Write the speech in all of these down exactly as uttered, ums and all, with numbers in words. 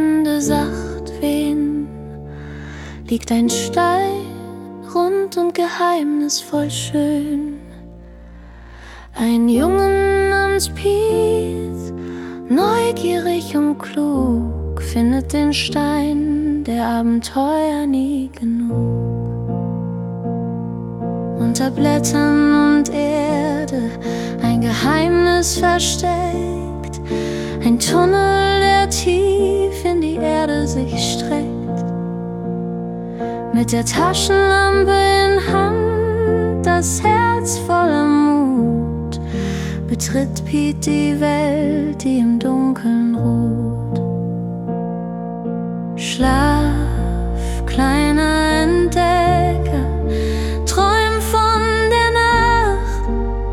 Winde sacht wehen, liegt ein Stall, rund und geheimnisvoll schön. Ein Junge namens Pete, neugierig und klug, findet den Stein der Abenteuer nie genug. Unter Blättern und Erde ein Geheimnis versteckt, ein Tunnel, der tief in die Erde sich streckt. Mit der Taschenlampe in Hand, das Herz voller Mut, betritt Pete die Welt, die im Dunkeln ruht. Schlaf, kleiner Entdecker, träum von der Nacht,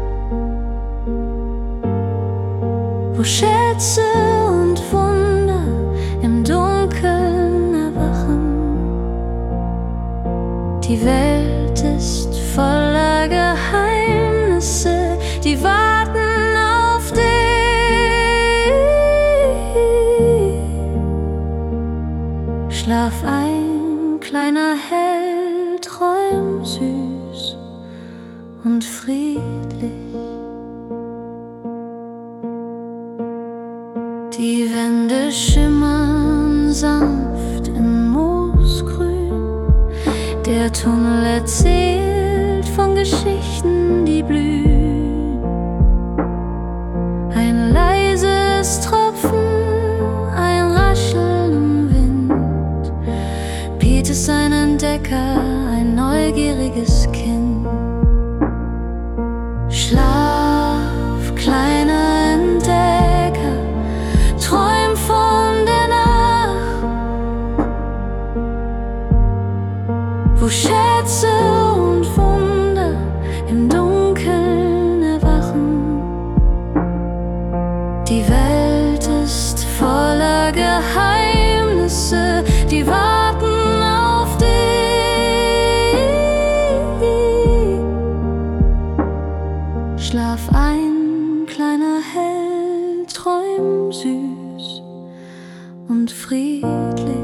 wo Schätze und Wunder im Dunkeln erwachen. Die Welt ist voller Geheimnisse, die warten auf dich. Schlaf ein, kleiner Held, träum süß und friedlich. Die Wände schimmern sanft in Moosgrün, der Tunnel erzählt von Geschichten, die blühen. Ein leises Tropfen, ein Rascheln im Wind. Pete ist ein Entdecker, ein neugieriges Kind. Schlaf, kleiner Entdecker, träum von der Nacht, wo Schätze und Wunder im Dunkeln erwachen. Die Welt ist voller Geheimnisse, die warten auf dich. Schlaf ein, kleiner Held, träum süß und friedlich.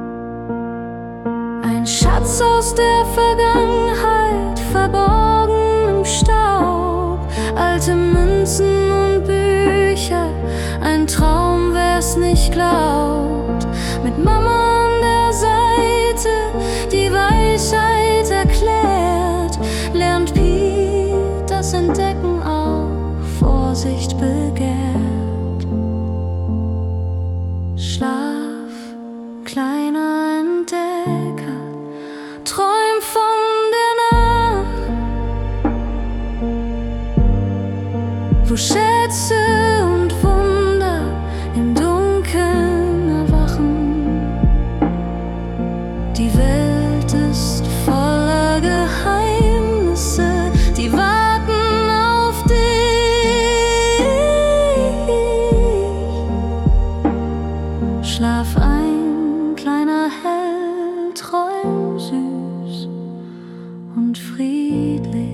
Ein Schatz aus der Vergangenheit, verborgen im Staub, alte Münzen und Bücher, ein Traum, wer's nicht glaubt. Mit Mama an der Seite, die Weisheit erklärt, lernt Pete das Entdecken auch Vorsicht begehrt. Schlaf, kleiner Entdecker, träum von der Nacht, wo Schätze und Wunder im Dunkeln erwachen. Die Welt ist voller Geheimnisse, die warten auf dich. Schlaf ein, kleiner Held, träum süß und friedlich.